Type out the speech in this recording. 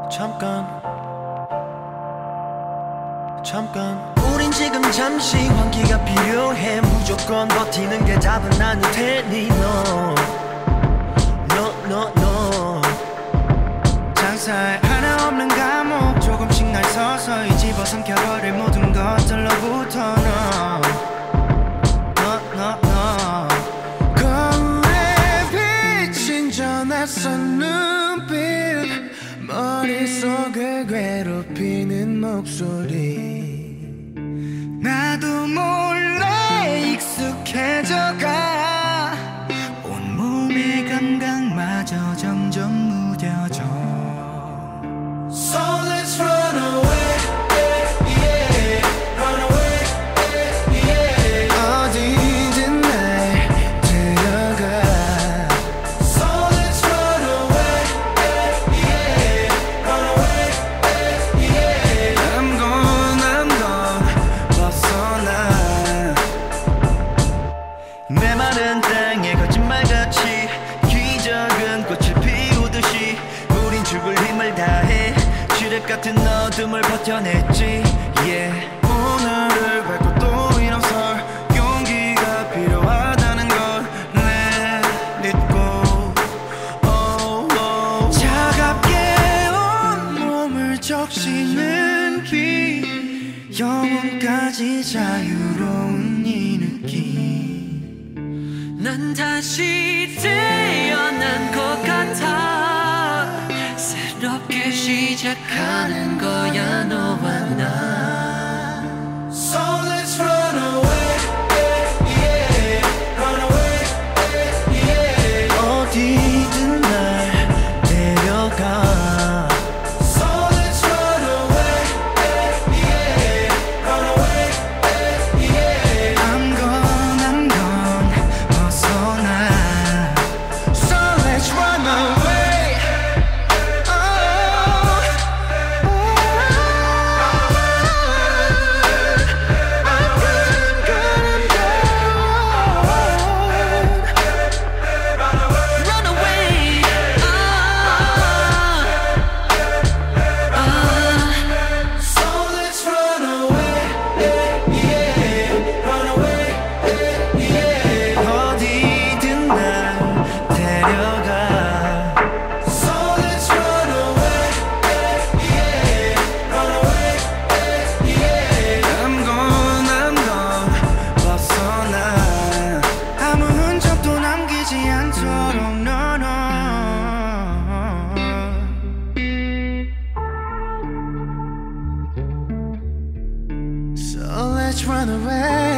잠깐 우린 지금 잠시 환기가 필요해. 무조건 버티는 게 답은 아닐 테니 no 장사에 하나 없는 감옥 조금씩 날 서서히 집어삼켜버릴 모든 것들로부터 거울에 비친 저 낯선 눈빛 머릿속을 괴롭히는 목소리 나도 몰래 익숙해져가 온몸의 감각마저 점점 무뎌져 So let's run away, yeah, run away, yeah. 어디든 날 데려가 So let's run away, yeah, run away, yeah. I'm gone 벗어나 메마른 땅에 거짓말같이 기적은 꽃을 피우듯이 우린 죽을 힘을 다해 쥐렉 같은 어둠을 버텨냈지 yeah. 오늘을 밟고 또 일어설 용기가 필요하다는 걸 Let it go oh, oh. 차갑게 온몸을 적시는 비 영혼까지 자유로운 이 느낌 난 다시 태어난 것 같아 새롭게 시작하는 거야 너와 나 So let's run away, yeah, run away, yeah. 어디든 날 데려가 So let's run away, yeah, run away, yeah. I'm gone 벗어나 So let's run away oh, Run away So let's run away, yeah, run away, yeah. 어디든 날 데려가 So let's run away, yeah, run away, yeah. I'm gone 벗어나 아무 흔적도 남기지 않도록 no So let's run away